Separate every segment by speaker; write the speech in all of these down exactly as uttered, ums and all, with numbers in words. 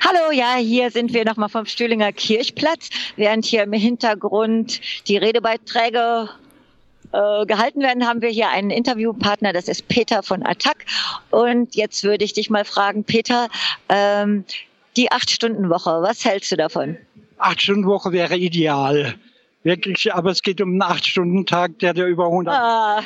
Speaker 1: Hallo, ja, hier sind wir nochmal vom Stühlinger Kirchplatz, während hier im Hintergrund die Redebeiträge äh, gehalten werden, haben wir hier einen Interviewpartner, das ist Peter von Attac. Und jetzt würde ich dich mal fragen, Peter, ähm, die Acht-Stunden-Woche, was hältst du davon?
Speaker 2: Acht-Stunden-Woche wäre ideal. Wirklich, aber es geht um einen Acht-Stunden-Tag, der der über hundert... Ah.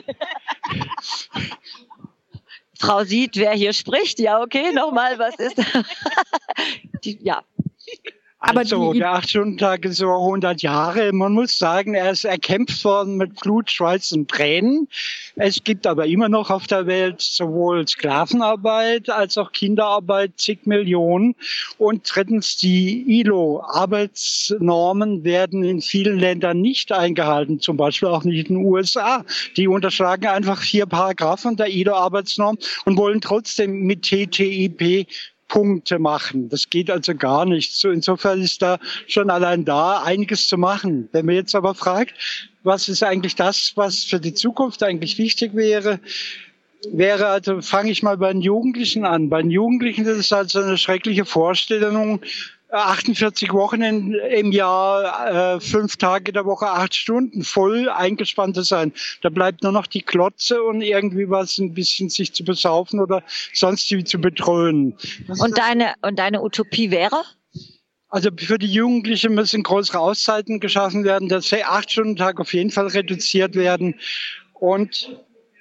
Speaker 1: Frau sieht, wer hier spricht. Ja, okay, nochmal, was ist... Die, ja.
Speaker 2: Also, der Acht-Stunden-Tag ist über hundert Jahre. Man muss sagen, er ist erkämpft worden mit Blut, Schweiß und Tränen. Es gibt aber immer noch auf der Welt sowohl Sklavenarbeit als auch Kinderarbeit, zig Millionen. Und drittens, die I L O-Arbeitsnormen werden in vielen Ländern nicht eingehalten, zum Beispiel auch nicht in den U S A. Die unterschlagen einfach vier Paragraphen der I L O-Arbeitsnorm und wollen trotzdem mit T T I P Punkte machen. Das geht also gar nicht. So, insofern ist da schon allein da einiges zu machen. Wenn man jetzt aber fragt, was ist eigentlich das, was für die Zukunft eigentlich wichtig wäre, wäre also, fange ich mal bei den Jugendlichen an. Bei den Jugendlichen ist es also eine schreckliche Vorstellung, achtundvierzig Wochen in, im Jahr, äh, fünf Tage der Woche, acht Stunden voll eingespannt zu sein. Da bleibt nur noch die Klotze und irgendwie was ein bisschen sich zu besaufen oder sonst wie zu bedröhnen.
Speaker 1: Und deine, und deine Utopie wäre?
Speaker 2: Also für die Jugendlichen müssen größere Auszeiten geschaffen werden, dass der acht-Stunden-Tag auf jeden Fall reduziert werden. Und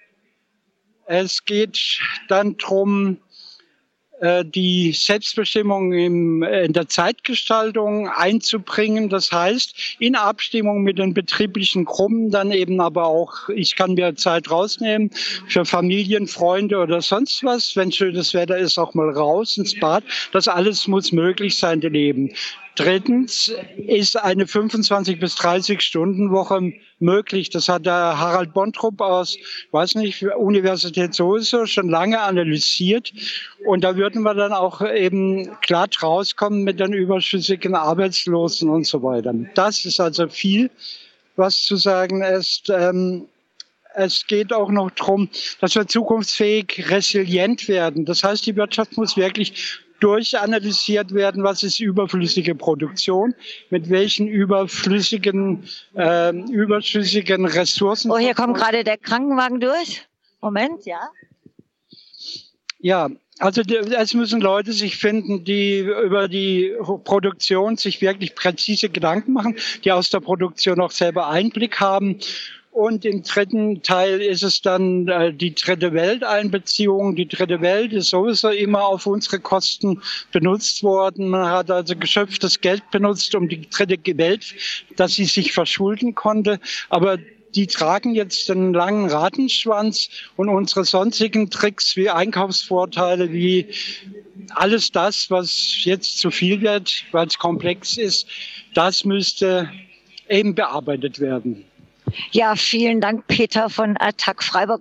Speaker 2: es geht dann drum, die Selbstbestimmung im, in der Zeitgestaltung einzubringen. Das heißt, in Abstimmung mit den betrieblichen Gruppen dann eben aber auch, ich kann mir Zeit rausnehmen für Familien, Freunde oder sonst was. Wenn schönes Wetter ist, auch mal raus ins Bad. Das alles muss möglich sein im Leben. Drittens ist eine fünfundzwanzig bis dreißig Stunden Woche möglich. Das hat der Harald Bontrup aus, weiß nicht, Universität sowieso schon lange analysiert. Und da würden wir dann auch eben glatt rauskommen mit den überschüssigen Arbeitslosen und so weiter. Das ist also viel, was zu sagen ist. Ähm, Es geht auch noch darum, dass wir zukunftsfähig resilient werden. Das heißt, die Wirtschaft muss wirklich durchanalysiert werden, was ist überflüssige Produktion, mit welchen überflüssigen, äh, überschüssigen Ressourcen.
Speaker 1: Oh, hier kommt gerade der Krankenwagen durch. Moment, ja.
Speaker 2: Ja, also es müssen Leute sich finden, die über die Produktion sich wirklich präzise Gedanken machen, die aus der Produktion auch selber Einblick haben. Und im dritten Teil ist es dann äh, die dritte Welteinbeziehung. Die dritte Welt ist sowieso immer auf unsere Kosten benutzt worden. Man hat also geschöpftes Geld benutzt, um die dritte Welt, dass sie sich verschulden konnte. Aber die tragen jetzt den langen Rattenschwanz und unsere sonstigen Tricks wie Einkaufsvorteile, wie alles das, was jetzt zu viel wird, weil es komplex ist, das müsste eben bearbeitet werden.
Speaker 1: Ja, vielen Dank, Peter von Attac Freiburg.